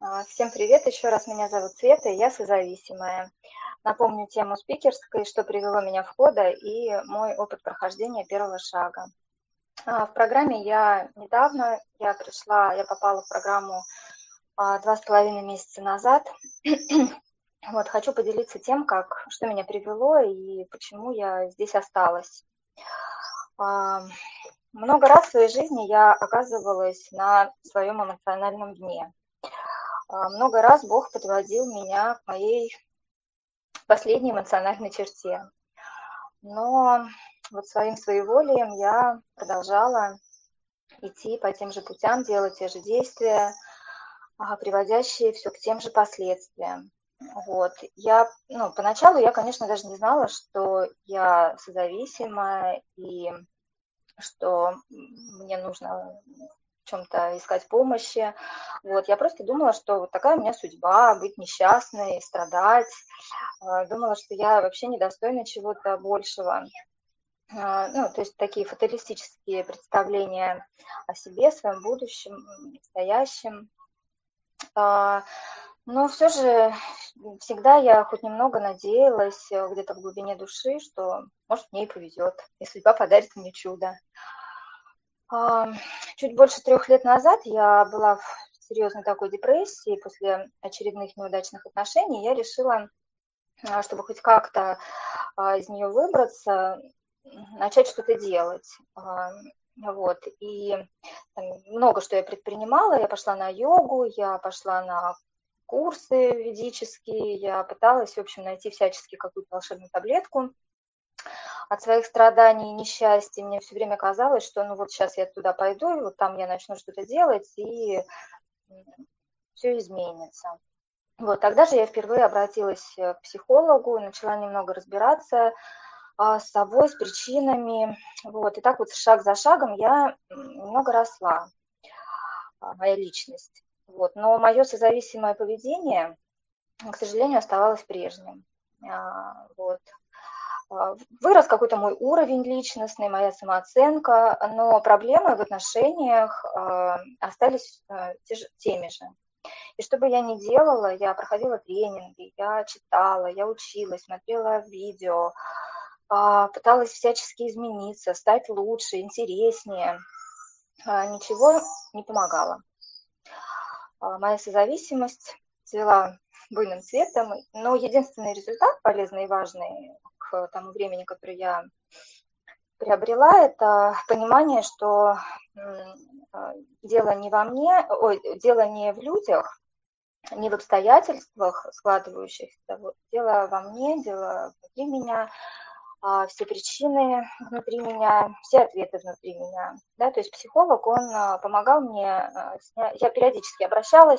Всем привет, еще раз меня зовут Света, и я созависимая. Напомню тему спикерской, что привело меня в хода и мой опыт прохождения первого шага. В программе я попала в программу 2,5 месяца назад. Вот, хочу поделиться тем, что меня привело и почему я здесь осталась. А, Много раз в своей жизни я оказывалась на своем эмоциональном дне. Много раз Бог подводил меня к моей последней эмоциональной черте. Но вот своим своеволием я продолжала идти по тем же путям, делать те же действия, приводящие все к тем же последствиям. Вот. Поначалу я, конечно, даже не знала, что я созависима и что мне нужно в чем-то искать помощи. Вот. Я просто думала, что вот такая у меня судьба, быть несчастной, страдать. Думала, что я вообще недостойна чего-то большего. То есть такие фаталистические представления о себе, своем будущем, настоящем. Но все же всегда я хоть немного надеялась где-то в глубине души, что, может, мне и повезет, и судьба подарит мне чудо. Чуть больше 3 лет назад я была в серьезной такой депрессии после очередных неудачных отношений. Я решила, чтобы хоть как-то из нее выбраться, начать что-то делать. Вот. И много что я предпринимала. Я пошла на йогу, я пошла на курсы ведические, я пыталась, в общем, найти всячески какую-то волшебную таблетку от своих страданий и несчастий. Мне все время казалось, что ну вот сейчас я туда пойду, и вот там я начну что-то делать, и все изменится. Вот, тогда же я впервые обратилась к психологу, начала немного разбираться с собой, с причинами. Вот, и так вот шаг за шагом я немного росла, моя личность. Вот, но мое созависимое поведение, к сожалению, оставалось прежним. Вот. Вырос какой-то мой уровень личностный, моя самооценка, но проблемы в отношениях остались теми же. И что бы я ни делала, я проходила тренинги, я читала, я училась, смотрела видео, пыталась всячески измениться, стать лучше, интереснее. Ничего не помогало. Моя созависимость цвела буйным цветом, но единственный результат, полезный и важный к тому времени, который я приобрела, это понимание, что дело не во мне, дело не в людях, не в обстоятельствах складывающихся, вот, дело во мне, дело внутри меня, все причины внутри меня, все ответы внутри меня. Да, то есть психолог, он помогал мне, я периодически обращалась,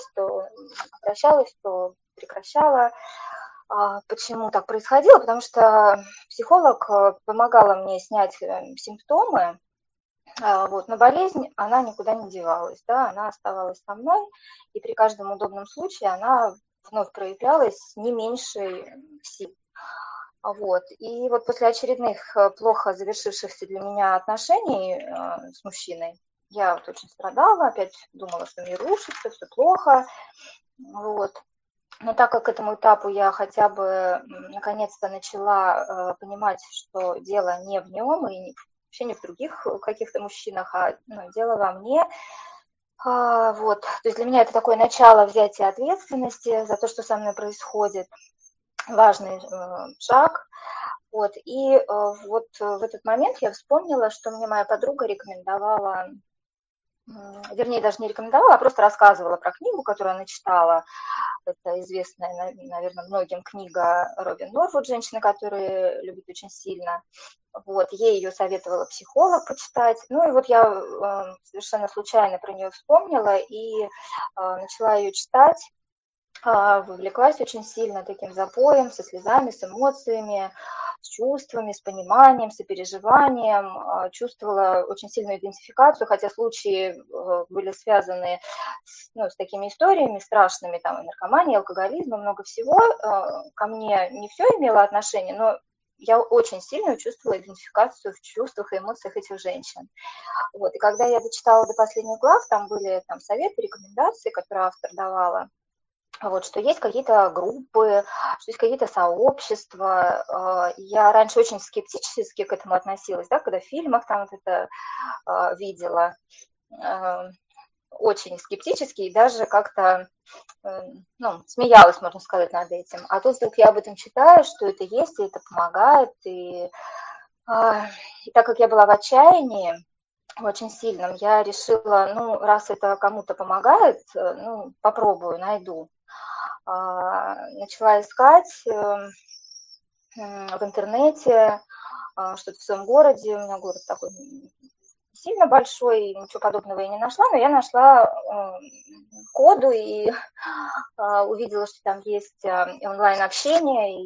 то прекращала. Почему так происходило? Потому что психолог помогала мне снять симптомы, вот, но болезнь, она никуда не девалась, да, она оставалась со мной, и при каждом удобном случае она вновь проявлялась с не меньшей силой. Вот. И вот после очередных плохо завершившихся для меня отношений с мужчиной, я вот очень страдала, опять думала, что мир рушится, все плохо. Вот. Но так как к этому этапу я хотя бы наконец-то начала понимать, что дело не в нем и вообще не в других каких-то мужчинах, дело во мне. Вот. То есть для меня это такое начало взятия ответственности за то, что со мной происходит. Важный шаг. Вот. И вот в этот момент я вспомнила, что мне моя подруга рекомендовала, вернее, даже не рекомендовала, а просто рассказывала про книгу, которую она читала. Это известная, наверное, многим книга Робин Норвуд «Женщины, которые любят очень сильно». Вот, ей ее советовала психолог почитать. Ну и вот я совершенно случайно про нее вспомнила и начала ее читать. Вовлеклась очень сильно таким запоем, со слезами, с эмоциями, с чувствами, с пониманием, сопереживанием, чувствовала очень сильную идентификацию, хотя случаи были связаны с такими историями страшными, там, и наркомания, и алкоголизм, и много всего. Ко мне не все имело отношение, но я очень сильно чувствовала идентификацию в чувствах и эмоциях этих женщин. Вот. И когда я дочитала до последних глав, там были советы, рекомендации, которые автор давала. вот, что есть какие-то группы, что есть какие-то сообщества. Я раньше очень скептически к этому относилась, да, когда в фильмах там вот это видела, э, очень скептически и даже как-то, ну, смеялась, можно сказать, над этим. А тут вдруг я об этом читаю, что это есть, и это помогает, и так как я была в отчаянии, очень сильном, я решила, ну, раз это кому-то помогает, ну, попробую, найду. Начала искать в интернете что-то в своем городе. У меня город такой сильно большой, ничего подобного я не нашла, но я нашла коду и увидела, что там есть онлайн-общение,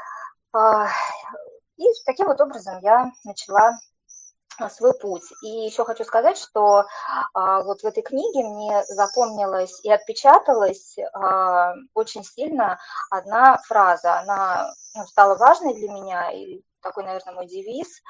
и таким вот образом я начала свой путь. И еще хочу сказать, что вот в этой книге мне запомнилась и отпечаталась очень сильно одна фраза. Она, ну, стала важной для меня, и такой, наверное, мой девиз.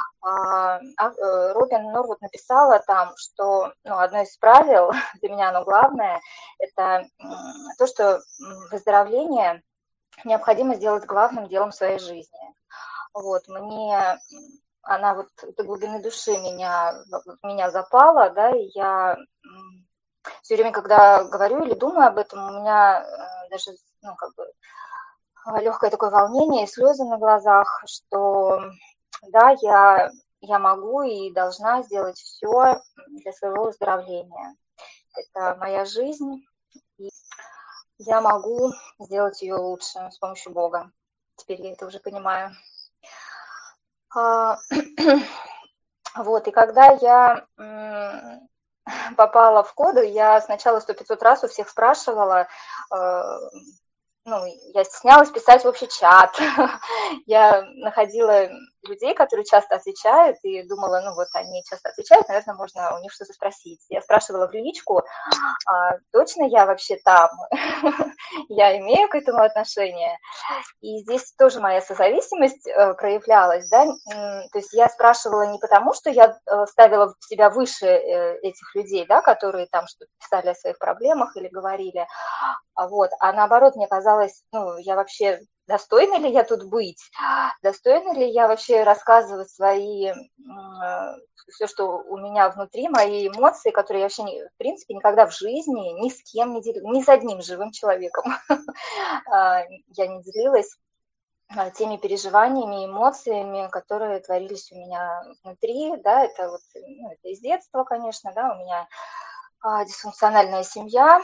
Робин Норвуд написала там, что, ну, одно из правил, для меня оно главное, это то, что выздоровление необходимо сделать главным делом своей жизни. Вот, мне она вот до глубины души меня запала, да, и я все время, когда говорю или думаю об этом, у меня даже, ну, как бы легкое такое волнение и слезы на глазах, что, да, я могу и должна сделать все для своего выздоровления. Это моя жизнь, и я могу сделать ее лучше с помощью Бога. Теперь я это уже понимаю. Вот, и когда я попала в коду, я сначала 100-500 раз у всех спрашивала, ну, я стеснялась писать в общий чат. Я находила людей, которые часто отвечают, и думала, ну вот они часто отвечают, наверное, можно у них что-то спросить. Я спрашивала в личку, точно я вообще там? Я имею к этому отношение? И здесь тоже моя созависимость проявлялась, да, то есть я спрашивала не потому, что я ставила себя выше этих людей, да, которые там что-то писали о своих проблемах или говорили, вот, а наоборот, мне казалось, ну, я вообще, достойна ли я тут быть, достойна ли я вообще рассказывать все, что у меня внутри, мои эмоции, которые я вообще, в принципе, никогда в жизни ни с кем не делилась, ни с одним живым человеком я не делилась теми переживаниями, эмоциями, которые творились у меня внутри, да, это вот, ну, это из детства, конечно, да, у меня дисфункциональная семья,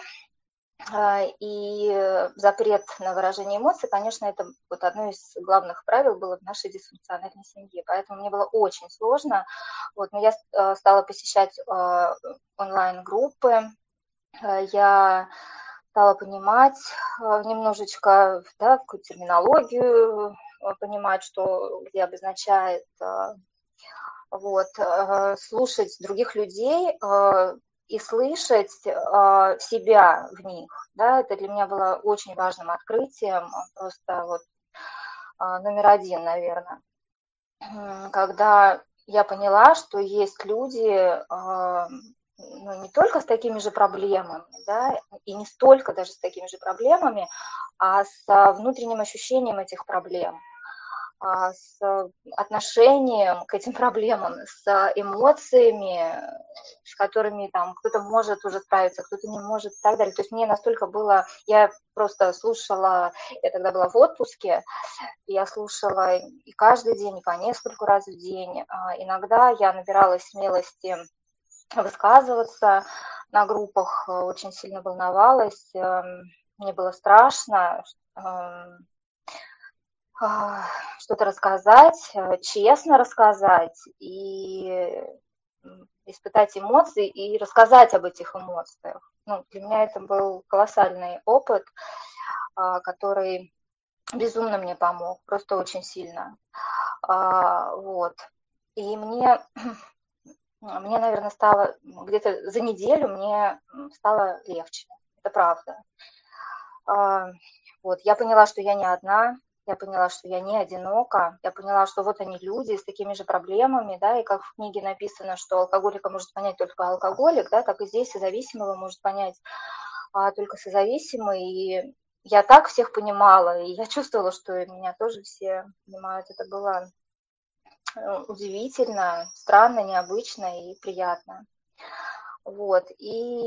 и запрет на выражение эмоций, конечно, это вот одно из главных правил было в нашей дисфункциональной семье, поэтому мне было очень сложно, вот, но я стала посещать онлайн-группы, я стала понимать немножечко, да, какую-то терминологию, понимать, что где обозначает, вот, слушать других людей и слышать себя в них, да, это для меня было очень важным открытием, просто вот номер один, наверное, когда я поняла, что есть люди, ну, не только с такими же проблемами, да, и не столько даже с такими же проблемами, а с внутренним ощущением этих проблем, с отношением к этим проблемам, с эмоциями, с которыми там кто-то может уже справиться, кто-то не может и так далее. То есть мне настолько было... Я просто слушала, я тогда была в отпуске, я слушала и каждый день, и по нескольку раз в день. Иногда я набиралась смелости высказываться на группах, очень сильно волновалась, мне было страшно что-то рассказать, честно рассказать и испытать эмоции и рассказать об этих эмоциях. Ну, для меня это был колоссальный опыт, который безумно мне помог, просто очень сильно. Вот. И мне, наверное, стало где-то за неделю мне стало легче. Это правда. Вот. Я поняла, что я не одна, я поняла, что я не одинока, я поняла, что вот они люди с такими же проблемами, да, и как в книге написано, что алкоголика может понять только алкоголик, да, так и здесь и зависимого может понять только созависимый, и я так всех понимала, и я чувствовала, что меня тоже все понимают. Это было удивительно, странно, необычно и приятно. Вот, и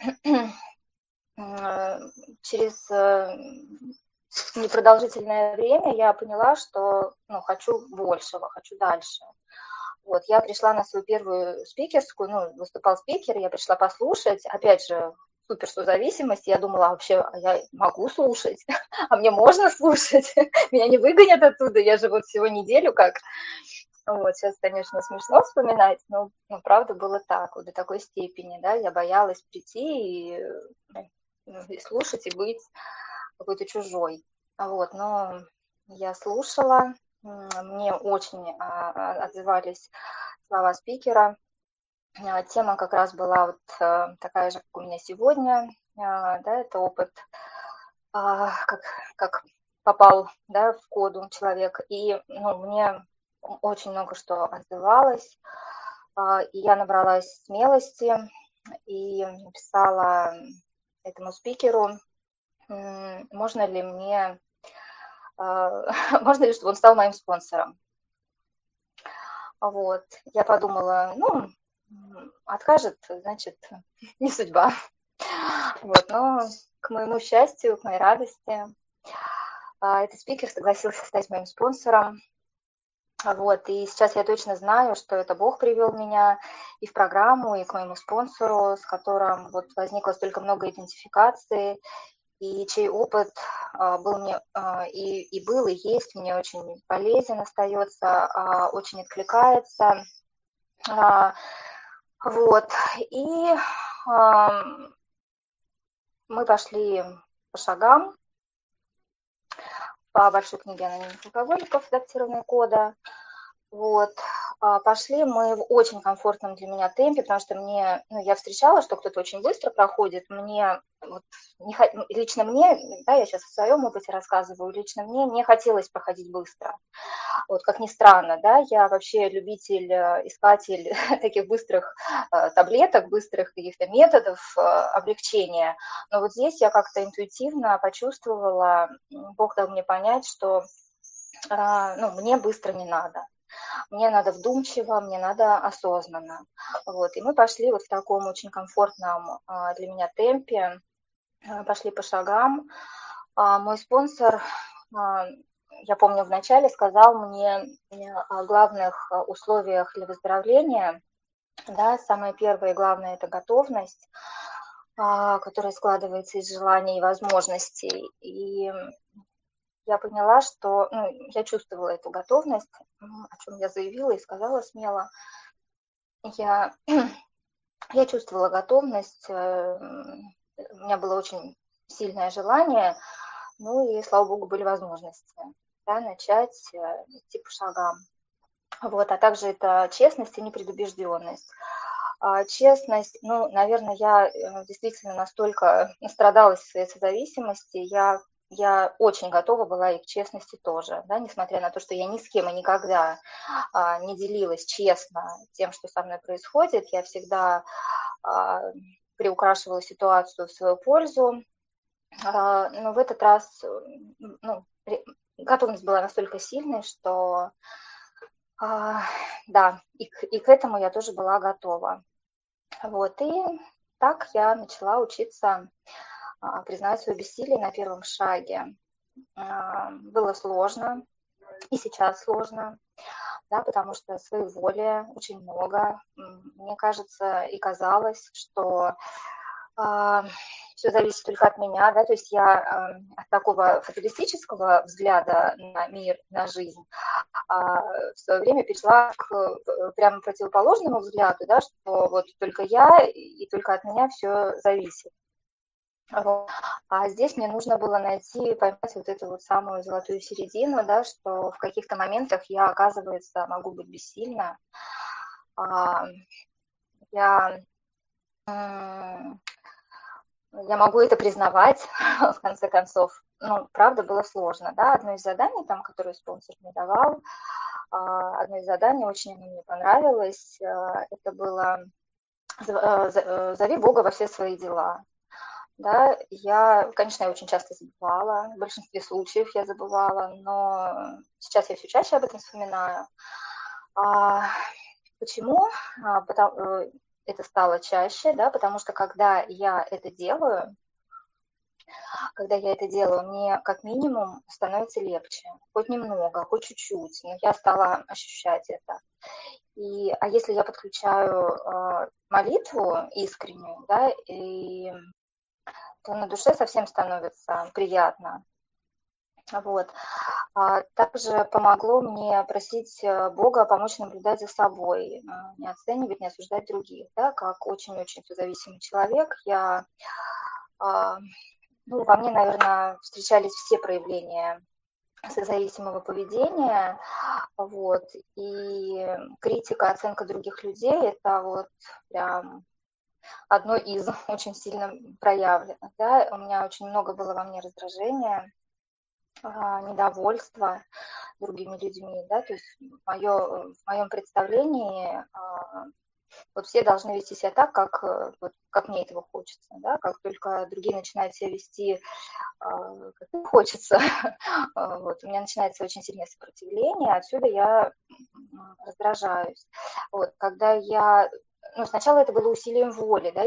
через непродолжительное время я поняла, что хочу большего, хочу дальше. Вот, я пришла на свою первую спикерскую, выступал спикер, я пришла послушать, опять же, супер созависимость, я думала, вообще, я могу слушать, а мне можно слушать, меня не выгонят оттуда, я же вот всего неделю как. Вот, сейчас, конечно, смешно вспоминать, но правда было так, вот до такой степени, да, я боялась прийти и слушать, и быть какой-то чужой. Вот, но я слушала, мне очень отзывались слова спикера. Тема как раз была вот такая же, как у меня сегодня, да, это опыт, как попал, да, в коду человек, и мне очень много что отзывалось, и я набралась смелости и написала этому спикеру, можно ли мне, можно ли, чтобы он стал моим спонсором. Вот, я подумала, откажет, значит, не судьба. Вот, но к моему счастью, к моей радости, этот спикер согласился стать моим спонсором. Вот, и сейчас я точно знаю, что это Бог привел меня и в программу, и к моему спонсору, с которым вот возникло столько много идентификации, и чей опыт был мне и был, и есть, мне очень полезен остается, очень откликается. Вот, и мы пошли по шагам по большой книге анонимных алкоголиков, адаптированная кода. Вот, пошли мы в очень комфортном для меня темпе, потому что я встречала, что кто-то очень быстро проходит, лично мне, да, я сейчас о своем опыте рассказываю, лично мне не хотелось проходить быстро. Вот, как ни странно, да, я вообще любитель, искатель таких быстрых таблеток, быстрых каких-то методов облегчения, но вот здесь я как-то интуитивно почувствовала, Бог дал мне понять, что мне быстро не надо. Мне надо вдумчиво, мне надо осознанно. Вот. И мы пошли вот в таком очень комфортном для меня темпе, пошли по шагам. Мой спонсор, я помню, вначале сказал мне о главных условиях для выздоровления. Да, самое первое и главное – это готовность, которая складывается из желаний и возможностей. И я поняла, что я чувствовала эту готовность, о чем я заявила и сказала смело. Я чувствовала готовность, у меня было очень сильное желание, и, слава богу, были возможности, да, начать идти по шагам. Вот, а также это честность и непредубежденность. Честность, наверное, я действительно настолько настрадалась в своей созависимости, я очень готова была и к честности тоже, да, несмотря на то, что я ни с кем и никогда не делилась честно тем, что со мной происходит, я всегда приукрашивала ситуацию в свою пользу, но в этот раз готовность была настолько сильной, что да, и к этому я тоже была готова. Вот, и так я начала учиться признать свое бессилие на первом шаге. Было сложно, и сейчас сложно, да, потому что своей воли очень много. Мне кажется и казалось, что все зависит только от меня, да, то есть я от такого фаталистического взгляда на мир, на жизнь, в свое время перешла к прямо противоположному взгляду, да, что вот только я и только от меня все зависит. Вот. А здесь мне нужно было поймать вот эту вот самую золотую середину, да, что в каких-то моментах я, оказывается, могу быть бессильна. Я могу это признавать, в конце концов. Правда, было сложно, да. Одно из заданий, которое спонсор мне давал, одно из заданий очень мне понравилось. Это было «Зови Бога во все свои дела». да, конечно, я очень часто забывала, в большинстве случаев я забывала, но сейчас я все чаще об этом вспоминаю. А, почему? Это стало чаще, да, потому что когда я это делаю, мне как минимум становится легче, хоть немного, хоть чуть-чуть, но я стала ощущать это. А если я подключаю молитву искреннюю, да, то на душе совсем становится приятно. Вот. Также помогло мне просить Бога помочь наблюдать за собой, не оценивать, не осуждать других. Да, как очень-очень созависимый человек, во мне, наверное, встречались все проявления созависимого поведения, вот, и критика, оценка других людей – это вот прям одно из очень сильно проявленных, да, у меня очень много было во мне раздражения, недовольства другими людьми, да, то есть в моем представлении вот все должны вести себя так, как мне этого хочется, да, как только другие начинают себя вести как им хочется, вот, у меня начинается очень сильное сопротивление, отсюда я раздражаюсь. Вот, сначала это было усилием воли, да,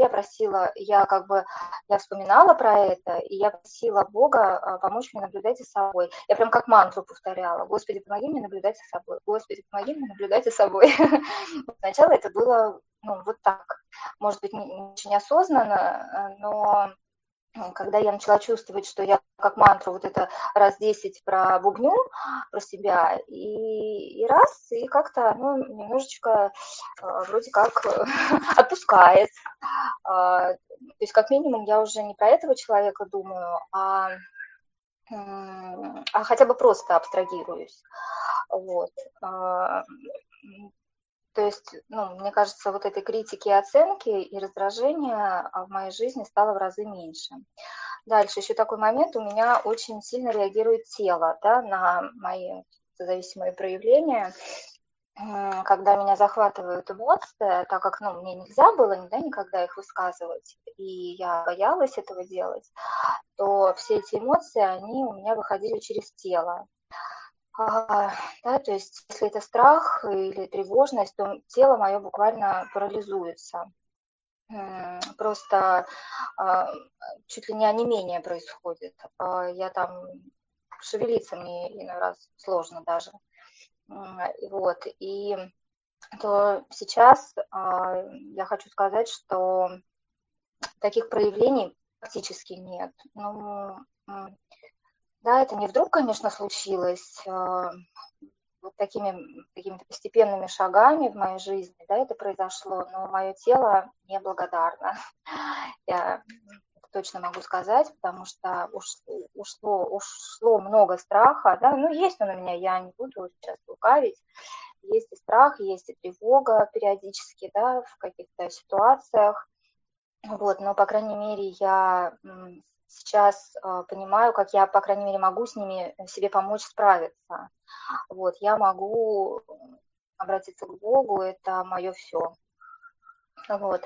я вспоминала про это, и я просила Бога помочь мне наблюдать за собой. Я прям как мантру повторяла: Господи, помоги мне наблюдать за собой, Господи, помоги мне наблюдать за собой. Сначала это было, вот так, может быть, не очень осознанно, но когда я начала чувствовать, что я как мантру вот это раз 10 пробубню про себя, и как-то, немножечко вроде как отпускает. То есть как минимум я уже не про этого человека думаю, а хотя бы просто абстрагируюсь. Вот. То есть, мне кажется, вот этой критики и оценки и раздражения в моей жизни стало в разы меньше. Дальше еще такой момент, у меня очень сильно реагирует тело, да, на мои зависимые проявления. Когда меня захватывают эмоции, так как, мне нельзя было никогда их высказывать, и я боялась этого делать, то все эти эмоции, они у меня выходили через тело. Да, то есть если это страх или тревожность, то тело мое буквально парализуется. Просто чуть ли не онемение происходит. Я там шевелиться мне иной раз сложно даже. Вот. И то сейчас я хочу сказать, что таких проявлений практически нет. Да, это не вдруг, конечно, случилось. Вот такими какими-то постепенными шагами в моей жизни, да, это произошло, но мое тело неблагодарно. Я точно могу сказать, потому что ушло много страха, да, есть он у меня, я не буду сейчас лукавить, есть и страх, есть и тревога периодически, да, в каких-то ситуациях, вот, но, по крайней мере, я сейчас понимаю, как я, по крайней мере, могу с ними себе помочь справиться. Вот, я могу обратиться к Богу, это мое все. Вот.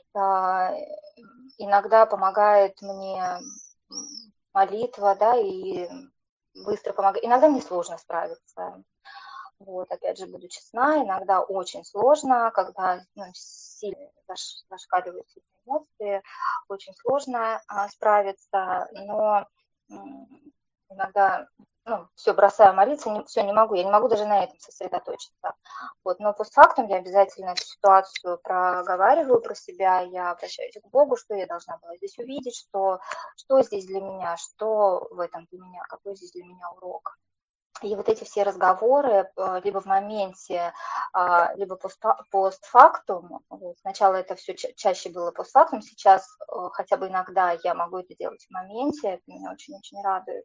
Иногда помогает мне молитва, да, и быстро помогает. Иногда мне сложно справиться. Вот, опять же, буду честна, иногда очень сложно, когда сильно зашкаливают сильные эмоции, очень сложно справиться, но иногда все, бросаю молиться, все, не могу, я не могу даже на этом сосредоточиться. Вот, но постфактум я обязательно эту ситуацию проговариваю про себя, я обращаюсь к Богу, что я должна была здесь увидеть, что здесь для меня, что в этом для меня, какой здесь для меня урок. И вот эти все разговоры либо в моменте, либо постфактум, вот, сначала это все чаще было постфактум, сейчас хотя бы иногда я могу это делать в моменте, это меня очень-очень радует.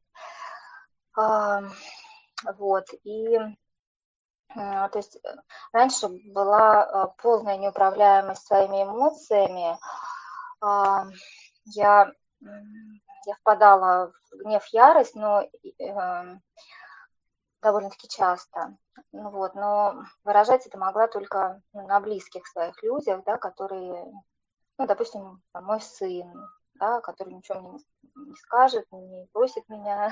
Вот, то есть раньше была полная неуправляемость своими эмоциями, я впадала в гнев, ярость, но довольно-таки часто. Но выражать это могла только на близких своих людях, да, которые, допустим, мой сын, да, который ничего мне не скажет, не бросит меня.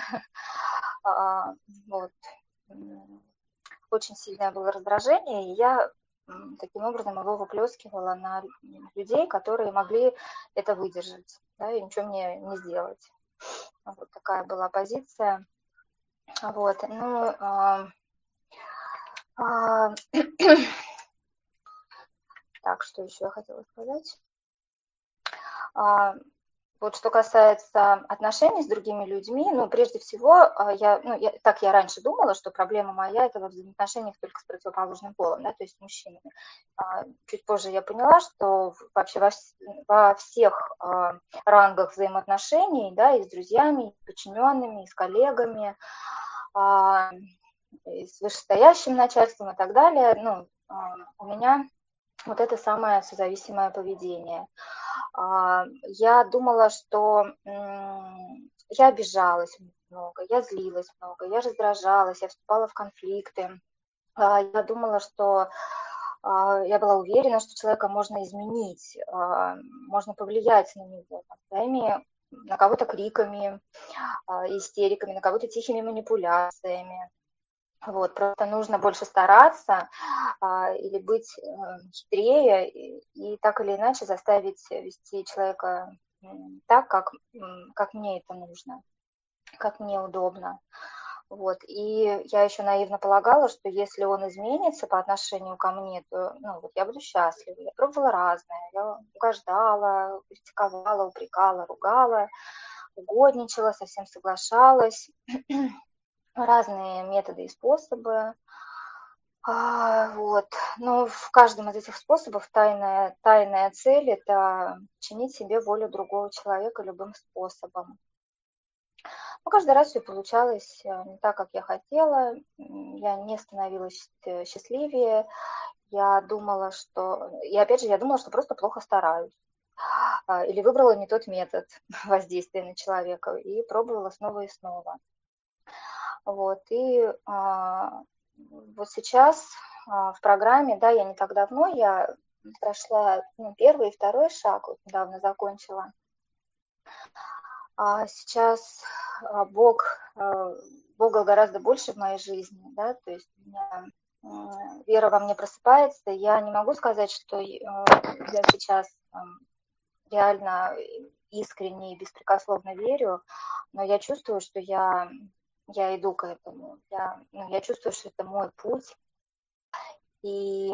Вот. Очень сильное было раздражение, и я таким образом его выплескивала на людей, которые могли это выдержать, да, и ничего мне не сделать. Вот такая была позиция. Вот, ну, так, что еще я хотела сказать? Вот что касается отношений с другими людьми, ну, прежде всего, я раньше думала, что проблема моя – это во взаимоотношениях только с противоположным полом, да, то есть с мужчинами. Чуть позже я поняла, что вообще во всех рангах взаимоотношений, да, и с друзьями, и с подчиненными, и с коллегами, и с вышестоящим начальством и так далее, ну, у меня вот это самое созависимое поведение. Я думала, что я обижалась много, я злилась много, я раздражалась, я вступала в конфликты. Я думала, что я была уверена, что человека можно изменить, можно повлиять на него своими, на кого-то криками, истериками, на кого-то тихими манипуляциями. Вот, просто нужно больше стараться или быть хитрее и так или иначе заставить вести человека так, как мне это нужно, как мне удобно. Вот. И я еще наивно полагала, что если он изменится по отношению ко мне, то вот я буду счастлива. Я пробовала разное. Я угождала, критиковала, упрекала, ругала, угодничала, совсем соглашалась. Разные методы и способы. Вот. Но в каждом из этих способов тайная цель – это чинить себе волю другого человека любым способом. Но каждый раз все получалось не так, как я хотела. Я не становилась счастливее. Я думала, что просто плохо стараюсь. Или выбрала не тот метод воздействия на человека и пробовала снова и снова. Вот, и вот сейчас в программе, да, я не так давно, я прошла первый и второй шаг, вот недавно закончила. Сейчас Бога гораздо больше в моей жизни, да, то есть у меня вера во мне просыпается. Я не могу сказать, что я сейчас реально искренне и беспрекословно верю, но я чувствую, что я иду к этому. Я чувствую, что это мой путь, и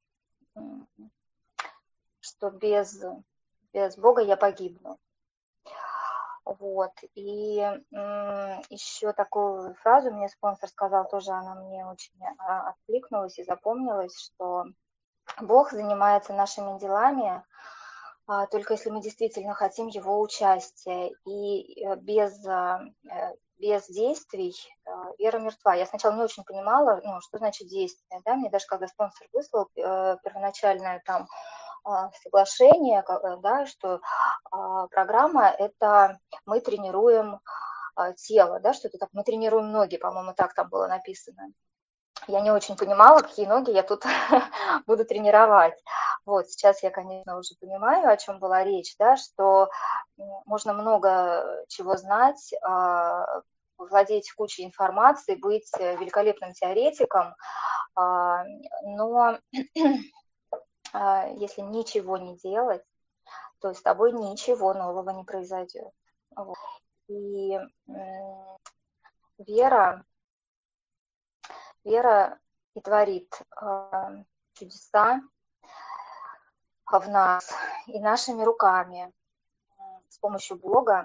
что без Бога я погибну. Вот. И еще такую фразу мне спонсор сказал, тоже она мне очень откликнулась и запомнилась, что Бог занимается нашими делами только если мы действительно хотим его участия, и без действий вера мертва. Я сначала не очень понимала, что значит действие. Да? Мне даже когда спонсор выслал первоначальное там соглашение, да, что программа – это мы тренируем тело, да, что-то так, мы тренируем ноги, по-моему, так там было написано. Я не очень понимала, какие ноги я тут буду тренировать. Вот, сейчас я, конечно, уже понимаю, о чем была речь, да, что можно много чего знать, владеть кучей информации, быть великолепным теоретиком, но если ничего не делать, то с тобой ничего нового не произойдет. Вот. И вера и творит чудеса в нас и нашими руками с помощью Бога.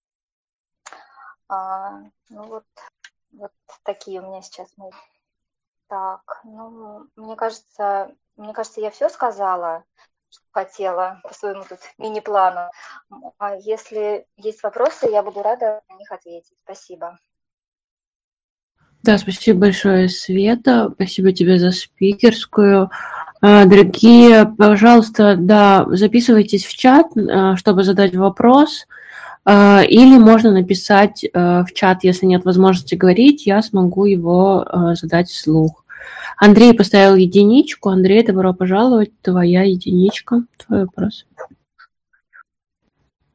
Вот такие у меня сейчас мысли. Так, мне кажется, я все сказала, что хотела по своему тут мини-плану. Если есть вопросы, я буду рада на них ответить. Спасибо. Да, спасибо большое, Света. Спасибо тебе за спикерскую. Дорогие, пожалуйста, да, записывайтесь в чат, чтобы задать вопрос. Или можно написать в чат, если нет возможности говорить, я смогу его задать вслух. Андрей поставил единичку. Андрей, добро пожаловать. Твоя единичка. Твой вопрос.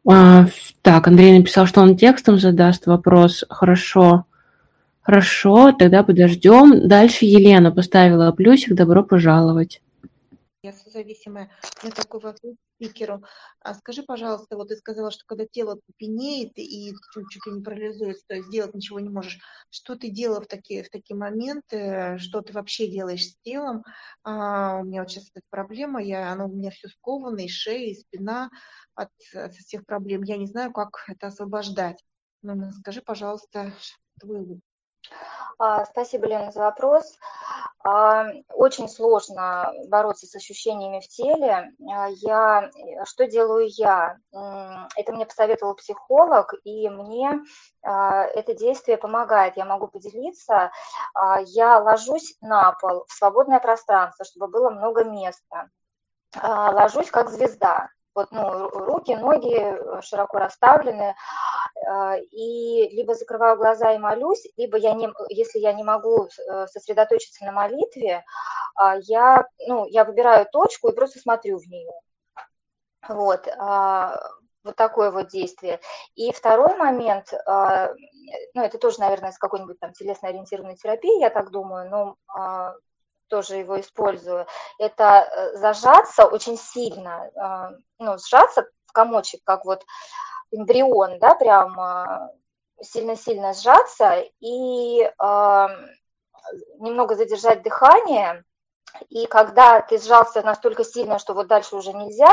Так, Андрей написал, что он текстом задаст вопрос. Хорошо. Хорошо, тогда подождем. Дальше Елена поставила плюсик. Добро пожаловать. Я созависимая. У меня такой вопрос к спикеру. Скажи, пожалуйста, вот ты сказала, что когда тело пьянеет и чуть ли не парализуется, то есть делать ничего не можешь, что ты делала в такие моменты, что ты вообще делаешь с телом? У меня вот сейчас эта проблема, оно у меня все сковано, и шея, и спина от всех проблем. Я не знаю, как это освобождать. Скажи, пожалуйста, твой опыт. Спасибо, Лена, за вопрос. Очень сложно бороться с ощущениями в теле. Что делаю я? Это мне посоветовал психолог, и мне это действие помогает. Я могу поделиться. Я ложусь на пол в свободное пространство, чтобы было много места. Ложусь как звезда. Руки, ноги широко расставлены, и либо закрываю глаза и молюсь, либо если я не могу сосредоточиться на молитве, я выбираю точку и просто смотрю в нее. Вот такое вот действие. И второй момент, это тоже, наверное, из какой-нибудь там телесно-ориентированной терапии, я так думаю, но тоже его использую, это зажаться очень сильно, сжаться в комочек, как вот эмбрион, да, прям сильно-сильно сжаться и немного задержать дыхание. И когда ты сжался настолько сильно, что вот дальше уже нельзя,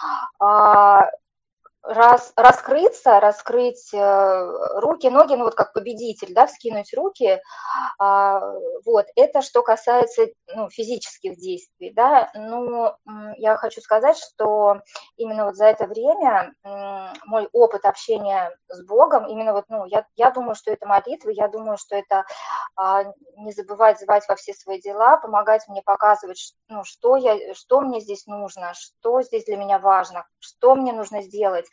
раскрыть руки, ноги, как победитель, да, вскинуть руки. Это что касается физических действий, да. Я хочу сказать, что именно вот за это время мой опыт общения с Богом, именно я думаю, что это молитвы, я думаю, что это не забывать звать во все свои дела, помогать мне показывать, что мне здесь нужно, что здесь для меня важно, что мне нужно сделать.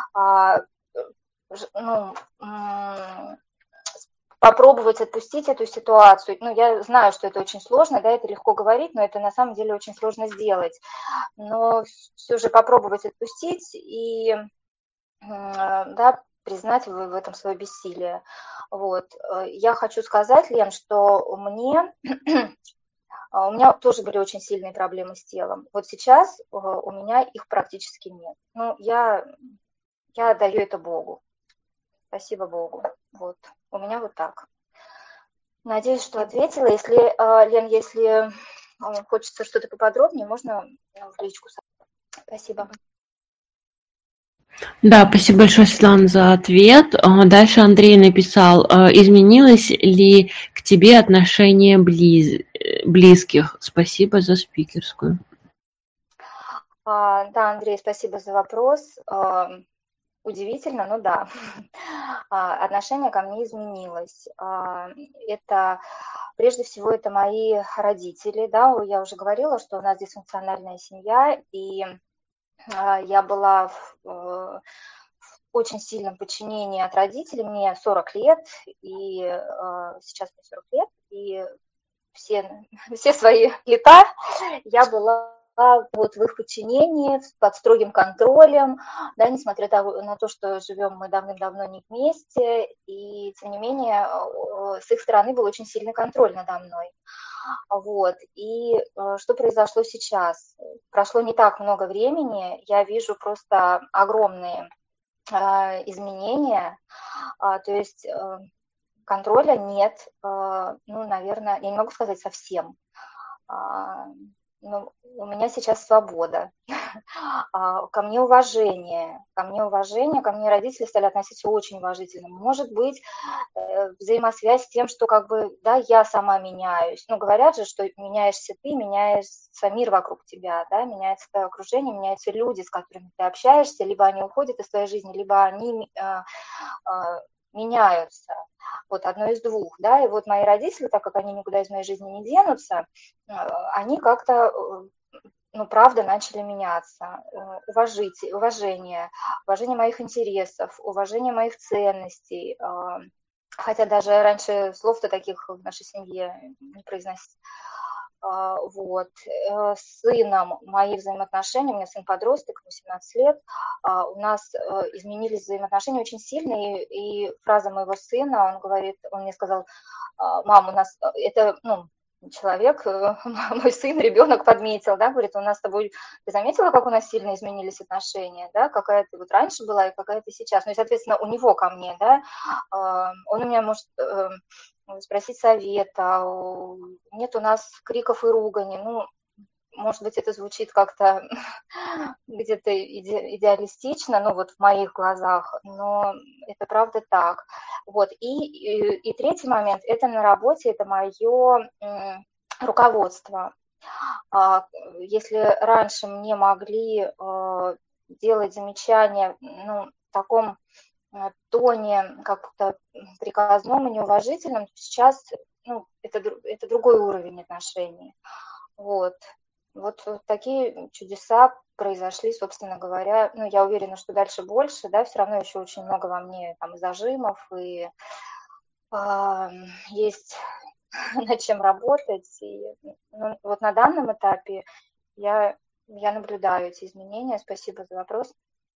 Попробовать отпустить эту ситуацию. Я знаю, что это очень сложно, да, это легко говорить, но это на самом деле очень сложно сделать. Но все же попробовать отпустить и, да, признать в этом свое бессилие. Я хочу сказать, Лен, что у меня тоже были очень сильные проблемы с телом. Вот сейчас у меня их практически нет. Я отдаю это Богу. Спасибо Богу. У меня вот так. Надеюсь, что ответила. Если, Лен, если хочется что-то поподробнее, можно в личку. Спасибо. Да, спасибо большое, Светлана, за ответ. Дальше Андрей написал, изменилось ли к тебе отношение близких? Спасибо за спикерскую. Да, Андрей, спасибо за вопрос. Удивительно, но да, отношение ко мне изменилось. Прежде всего, это мои родители, да, я уже говорила, что у нас дисфункциональная семья, и я была в очень сильном подчинении от родителей, мне 40 лет, и сейчас мне 40 лет, и все свои лета я была в их подчинении, под строгим контролем, да, несмотря на то, что живем мы давным-давно не вместе, и тем не менее с их стороны был очень сильный контроль надо мной. И что произошло сейчас? Прошло не так много времени, я вижу просто огромные изменения, то есть контроля нет, наверное, я не могу сказать совсем. У меня сейчас свобода, ко мне уважение, ко мне родители стали относиться очень уважительно. Может быть, взаимосвязь с тем, что да, я сама меняюсь. Говорят же, что меняешься ты, меняется мир вокруг тебя, да, меняется твое окружение, меняются люди, с которыми ты общаешься, либо они уходят из твоей жизни, либо они меняются. Одно из двух, да, и мои родители, так как они никуда из моей жизни не денутся, они как-то, правда, начали меняться. Уважение моих интересов, уважение моих ценностей, хотя даже раньше слов-то таких в нашей семье не произносить. Вот. С сыном мои взаимоотношения, у меня сын подросток, ему 17 лет, у нас изменились взаимоотношения очень сильно, и фраза моего сына, он говорит, он мне сказал: мам, у нас это, ну, человек, мой сын, ребенок подметил, да, говорит, у нас с тобой, ты заметила, как у нас сильно изменились отношения, да, какая ты вот раньше была и какая ты сейчас, ну и, соответственно, у него ко мне, да, он у меня может спросить совета, нет у нас криков и ругани, ну, может быть, это звучит как-то где-то идеалистично, ну вот в моих глазах, но это правда так. Вот. И третий момент, это на работе, это мое руководство. Если раньше мне могли делать замечания, ну, в таком тоне как-то приказном и неуважительном, то сейчас, ну, это другой уровень отношений. Вот. Вот такие чудеса произошли, собственно говоря. Ну, я уверена, что дальше больше, да, все равно еще очень много во мне там зажимов, и есть над чем работать. И, ну, вот на данном этапе я наблюдаю эти изменения. Спасибо за вопрос.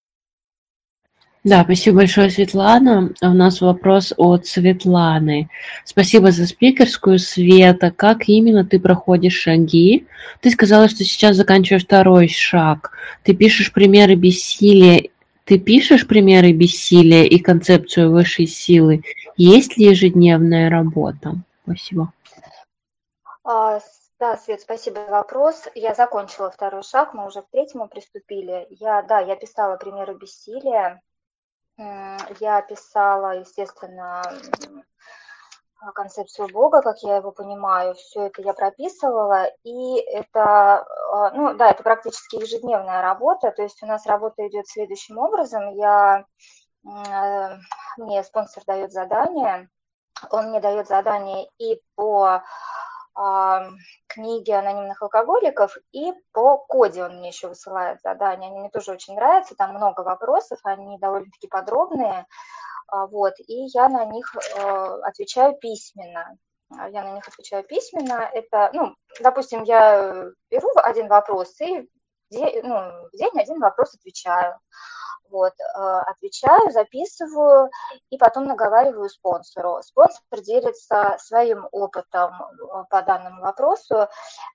Да, спасибо большое, Светлана. У нас вопрос от Светланы. Спасибо за спикерскую, Света. Как именно ты проходишь шаги? Ты сказала, что сейчас заканчиваешь второй шаг. Ты пишешь примеры бессилия. Ты пишешь примеры бессилия и концепцию высшей силы. Есть ли ежедневная работа? Спасибо. Да, Свет, спасибо за вопрос. Я закончила второй шаг, мы уже к третьему приступили. Я писала примеры бессилия. Я писала, естественно, концепцию Бога, как я его понимаю, все это я прописывала, и это, ну да, это практически ежедневная работа, то есть у нас работа идет следующим образом, мне спонсор дает задание, он мне дает задание и по книги анонимных алкоголиков, и по коде он мне еще высылает задания. Они мне тоже очень нравятся, там много вопросов, они довольно-таки подробные, вот, и я на них отвечаю письменно. Это, ну, допустим, я беру один вопрос и в день один вопрос отвечаю. Вот, отвечаю, записываю и потом наговариваю спонсору. Спонсор делится своим опытом по данному вопросу.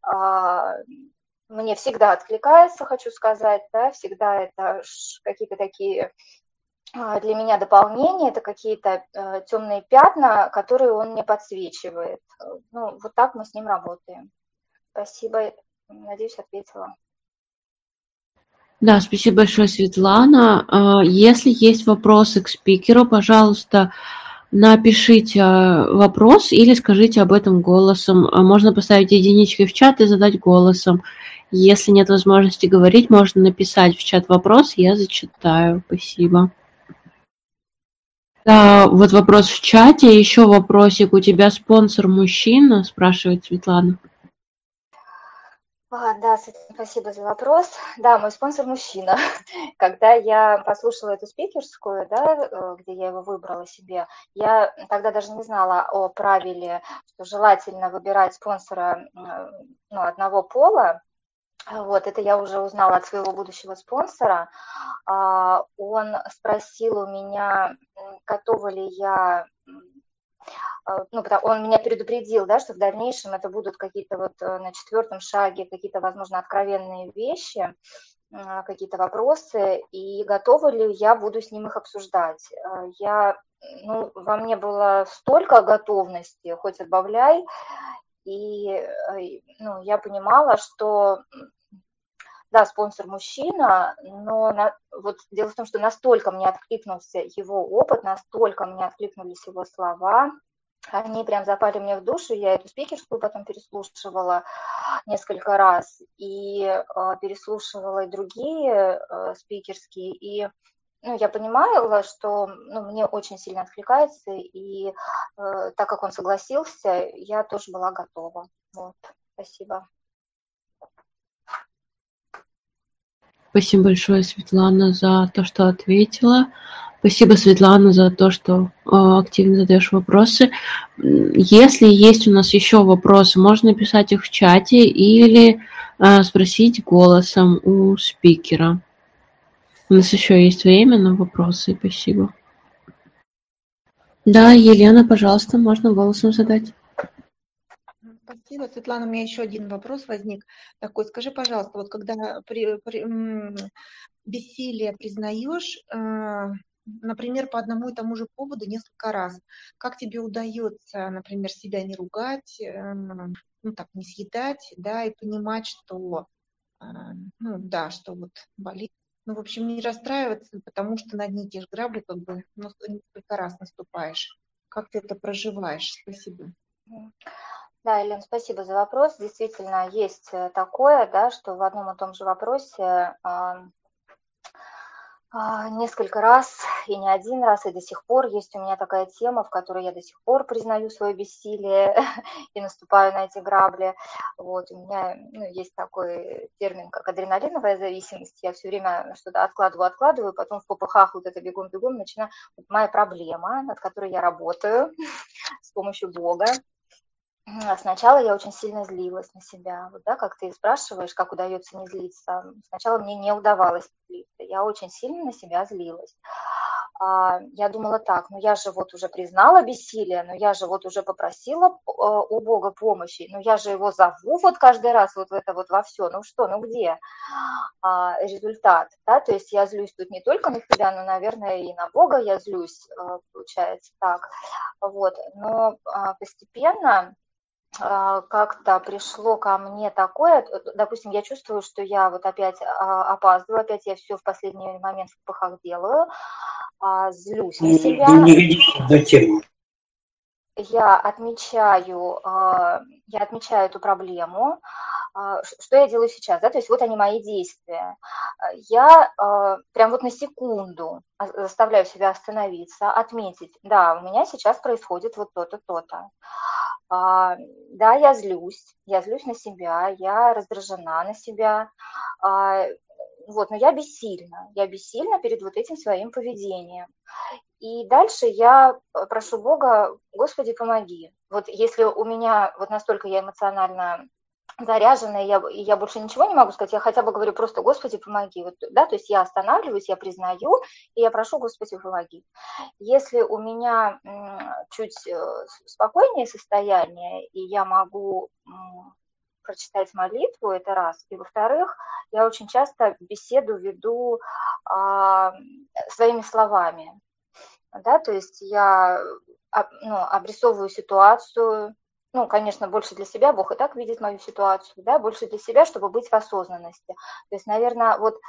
Мне всегда откликается, хочу сказать, да, всегда это какие-то такие для меня дополнения, это какие-то темные пятна, которые он мне подсвечивает. Ну, вот так мы с ним работаем. Спасибо, надеюсь, ответила. Да, спасибо большое, Светлана. Если есть вопросы к спикеру, пожалуйста, напишите вопрос или скажите об этом голосом. Можно поставить единички в чат и задать голосом. Если нет возможности говорить, можно написать в чат вопрос, я зачитаю. Спасибо. Да, вот вопрос в чате. Еще вопросик. У тебя спонсор мужчина? Спрашивает Светлана. Да, спасибо за вопрос. Да, мой спонсор мужчина. Когда я послушала эту спикерскую, да, где я его выбрала себе, я тогда даже не знала о правиле, что желательно выбирать спонсора одного пола. Вот, это я уже узнала от своего будущего спонсора. Он спросил у меня, готова ли я... Ну, он меня предупредил, да, что в дальнейшем это будут какие-то вот на четвертом шаге какие-то, возможно, откровенные вещи, какие-то вопросы, и готова ли я буду с ним их обсуждать. Во мне было столько готовности, хоть отбавляй, и я понимала, что да, спонсор мужчина, но вот дело в том, что настолько мне откликнулся его опыт, настолько мне откликнулись его слова, они прям запали мне в душу, я эту спикерскую потом переслушивала несколько раз, и переслушивала и другие спикерские, и я понимала, что мне очень сильно откликается, и так как он согласился, я тоже была готова. Вот, спасибо. Спасибо большое, Светлана, за то, что ответила. Спасибо, Светлана, за то, что активно задаешь вопросы. Если есть у нас еще вопросы, можно писать их в чате или спросить голосом у спикера. У нас еще есть время на вопросы. Спасибо. Да, Елена, пожалуйста, можно голосом задать. Спасибо, Светлана. У меня еще один вопрос возник такой. Скажи, пожалуйста, вот когда бессилие признаешь, например, по одному и тому же поводу несколько раз, как тебе удается, например, себя не ругать, ну так, не съедать, да, и понимать, что, ну да, что вот болит. Ну, в общем, не расстраиваться, потому что на одни и те же грабли как бы несколько раз наступаешь. Как ты это проживаешь? Спасибо. Да, Елена, спасибо за вопрос. Действительно, есть такое, да, что в одном и том же вопросе несколько раз, и не один раз, и до сих пор есть у меня такая тема, в которой я до сих пор признаю свое бессилие и наступаю на эти грабли. Вот, у меня есть такой термин, как адреналиновая зависимость. Я все время что-то откладываю, потом в попыхах вот это бегом-бегом начинаю. Вот моя проблема, над которой я работаю с помощью Бога. Сначала я очень сильно злилась на себя. Вот, да, как ты спрашиваешь, как удается не злиться. Сначала мне не удавалось злиться. Я очень сильно на себя злилась. Я думала так, ну я же вот уже признала бессилие, но я же вот уже попросила у Бога помощи, но я же его зову вот каждый раз вот в это вот во все. Ну что, ну где результат? Да? То есть я злюсь тут не только на себя, но, наверное, и на Бога я злюсь, получается так. Вот. Но постепенно как-то пришло ко мне такое, допустим, я чувствую, что я вот опять опаздываю, опять я все в последний момент в пыхах делаю, злюсь на себя. Не годишься до темы. Я отмечаю эту проблему. Что я делаю сейчас, да, то есть вот они мои действия. Я прям вот на секунду заставляю себя остановиться, отметить, да, у меня сейчас происходит вот то-то, то-то. Да, я злюсь на себя, я раздражена на себя, вот, но я бессильна перед вот этим своим поведением. И дальше я прошу Бога, Господи, помоги. Вот если у меня вот настолько я эмоционально заряжена, и я больше ничего не могу сказать, я хотя бы говорю просто, Господи, помоги. Вот, да, то есть я останавливаюсь, я признаю, и я прошу, Господи, помоги. Если у меня чуть спокойнее состояние, и я могу прочитать молитву, это раз. И во-вторых, я очень часто беседу веду своими словами. Да, то есть я обрисовываю ситуацию, ну, конечно, больше для себя, Бог и так видит мою ситуацию, да, больше для себя, чтобы быть в осознанности. То есть, наверное, вот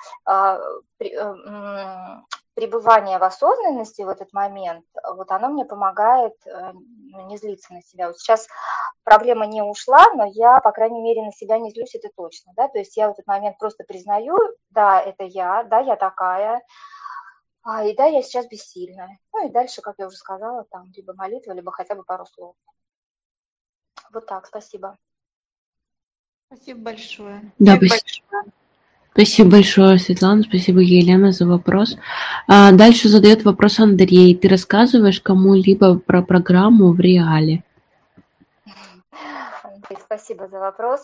пребывание в осознанности в этот момент, вот оно мне помогает не злиться на себя. Вот сейчас проблема не ушла, но я, по крайней мере, на себя не злюсь, это точно, да, то есть я в этот момент просто признаю, да, это я, да, я такая, и да, я сейчас бессильна. Ну и дальше, как я уже сказала, там либо молитва, либо хотя бы пару слов. Вот так, спасибо. Спасибо большое. Да, спасибо большое, Светлана, спасибо, Елена, за вопрос. Дальше задает вопрос Андрей. Ты рассказываешь кому-либо про программу в реале? Андрей, спасибо за вопрос.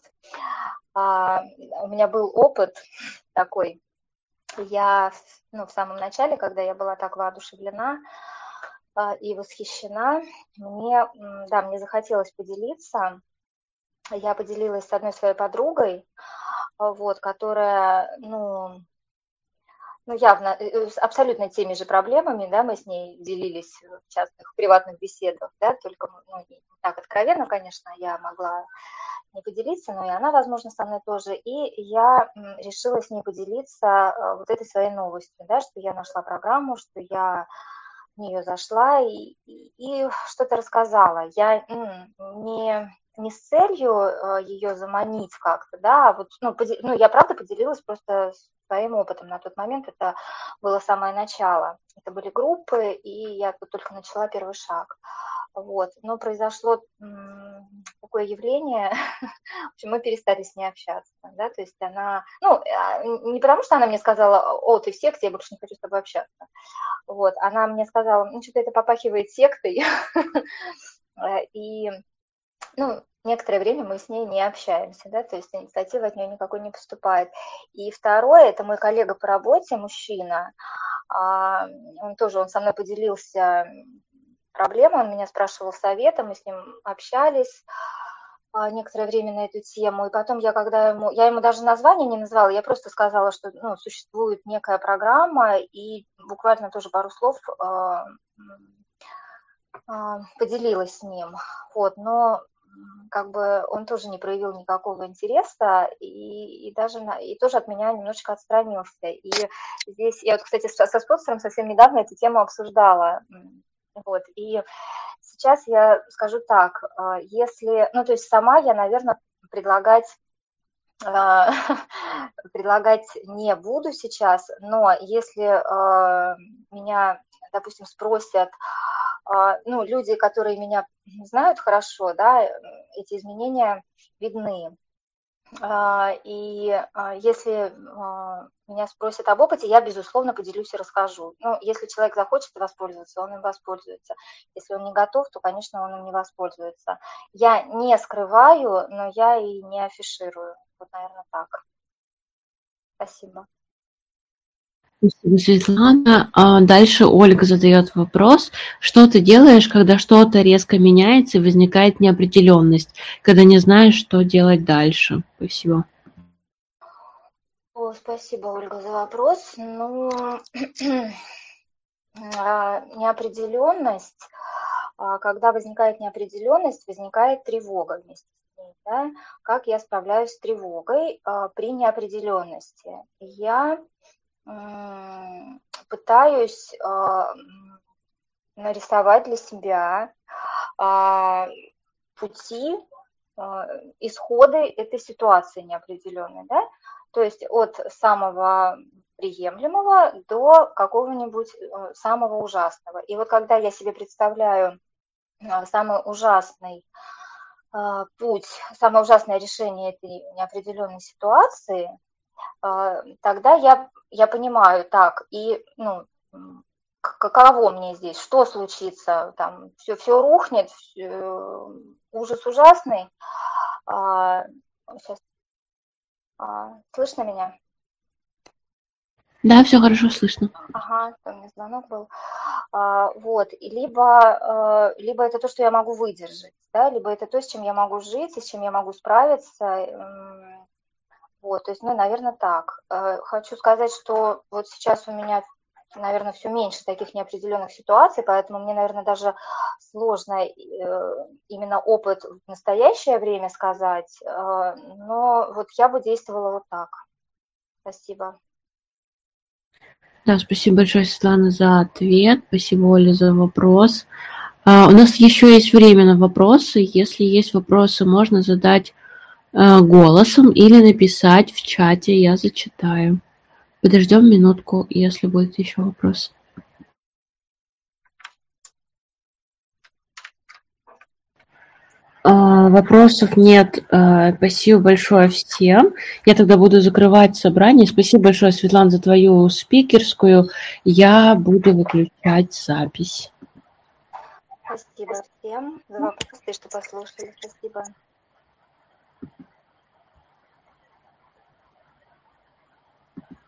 У меня был опыт такой. Я в самом начале, когда я была так воодушевлена и восхищена, мне захотелось поделиться. Я поделилась с одной своей подругой, вот, которая, явно с абсолютно теми же проблемами, да, мы с ней делились в частных приватных беседах, да, только не так откровенно, конечно, я могла не поделиться, но и она, возможно, со мной тоже. И я решила с ней поделиться вот этой своей новостью, да, что я нашла программу, что я в нее зашла и что-то рассказала. Я не с целью ее заманить как-то, да, вот, я правда поделилась просто своим опытом. На тот момент это было самое начало. Это были группы, и я тут только начала первый шаг. Вот. Но произошло такое явление, в общем, мы перестали с ней общаться, да, то есть она, ну, не потому что она мне сказала: о, ты в секте, я больше не хочу с тобой общаться, вот, она мне сказала: ну, что-то это попахивает сектой, и, ну, некоторое время мы с ней не общаемся, да, то есть инициатива от нее никакой не поступает. И второе, это мой коллега по работе, мужчина, он со мной поделился проблемой, он меня спрашивал совета, мы с ним общались некоторое время на эту тему, и потом я ему даже название не назвала, я просто сказала, что, ну, существует некая программа, и буквально тоже пару слов поделилась с ним, вот, но как бы он тоже не проявил никакого интереса и тоже от меня немножечко отстранился. И здесь я, кстати, со спонсором совсем недавно эту тему обсуждала. Вот, и сейчас я скажу так, если, ну, то есть сама я, наверное, предлагать не буду сейчас, но если меня, допустим, спросят, ну, люди, которые меня знают хорошо, да, эти изменения видны. И если меня спросят об опыте, я, безусловно, поделюсь и расскажу. Ну, если человек захочет воспользоваться, он им воспользуется. Если он не готов, то, конечно, он им не воспользуется. Я не скрываю, но я и не афиширую. Вот, наверное, так. Спасибо. Спасибо, Светлана. Дальше Ольга задает вопрос. Что ты делаешь, когда что-то резко меняется и возникает неопределенность, когда не знаешь, что делать дальше? Спасибо. Спасибо, Ольга, за вопрос. Ну, неопределенность, когда возникает неопределенность, возникает тревога вместе с ней. Да? Как я справляюсь с тревогой при неопределенности? Я пытаюсь нарисовать для себя пути, исходы этой ситуации неопределенной, да? То есть от самого приемлемого до какого-нибудь самого ужасного. И вот когда я себе представляю самый ужасный путь, самое ужасное решение этой неопределенной ситуации, тогда я понимаю, так, и, ну, каково мне здесь, что случится, там, все рухнет, ужас ужасный. Сейчас. Слышно меня? Да, все хорошо слышно. Ага, у меня звонок был. Вот, и либо это то, что я могу выдержать, да, либо это то, с чем я могу жить, и с чем я могу справиться. Вот, то есть, ну, наверное, так. Хочу сказать, что вот сейчас у меня, наверное, все меньше таких неопределенных ситуаций, поэтому мне, наверное, даже сложно именно опыт в настоящее время сказать, но вот я бы действовала вот так. Спасибо. Да, спасибо большое, Светлана, за ответ. Спасибо, Оля, за вопрос. У нас еще есть время на вопросы. Если есть вопросы, можно задать голосом или написать в чате, я зачитаю. Подождем минутку, если будет еще вопрос. Вопросов нет. Спасибо большое всем. Я тогда буду закрывать собрание. Спасибо большое, Светлана, за твою спикерскую. Я буду выключать запись. Спасибо всем за вопросы, что послушали. Спасибо.